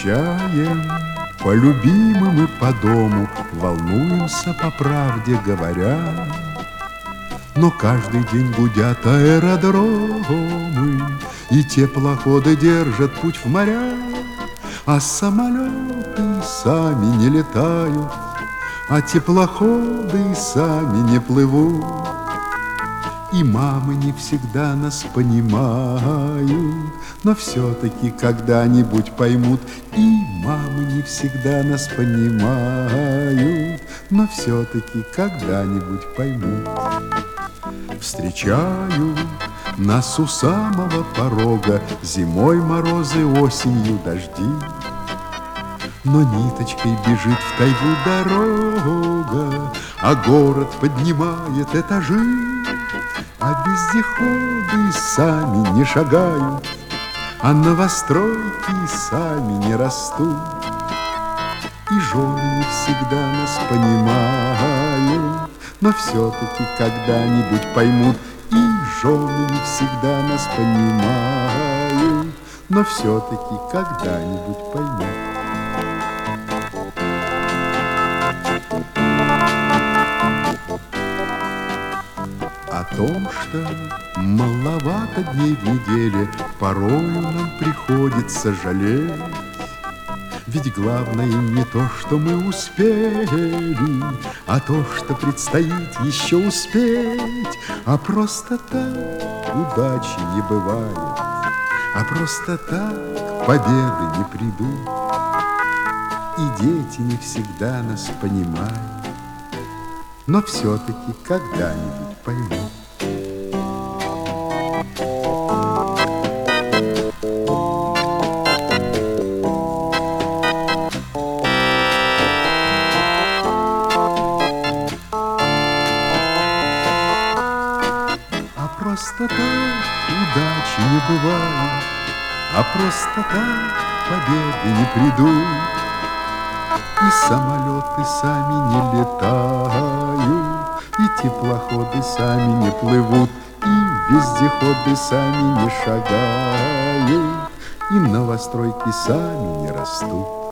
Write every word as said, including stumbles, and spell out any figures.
Скучаем по любимым и по дому, волнуемся, по правде говоря. Но каждый день гудят аэродромы, и теплоходы держат путь в моря, а самолеты сами не летают, а теплоходы сами не плывут. И мамы не всегда нас понимают, но все-таки когда-нибудь поймут. И мамы не всегда нас понимают, но все-таки когда-нибудь поймут. Встречают нас у самого порога зимой морозы, осенью дожди. Но ниточкой бежит в тайгу дорога, а город поднимает этажи. А вездеходы сами не шагают, а новостройки сами не растут. И жены не всегда нас понимают, но все-таки когда-нибудь поймут. И жены не всегда нас понимают, но все-таки когда-нибудь поймут. О том, что маловато дней в неделе, порою нам приходится жалеть. Ведь главное не то, что мы успели, а то, что предстоит еще успеть. А просто так удачи не бывает, а просто так победы не придут. И дети не всегда нас понимают, но все-таки когда-нибудь поймут. А просто так удачи не бывает, а просто так победы не придут. И самолеты сами не летают, и теплоходы сами не плывут, и вездеходы сами не шагают, и новостройки сами не растут.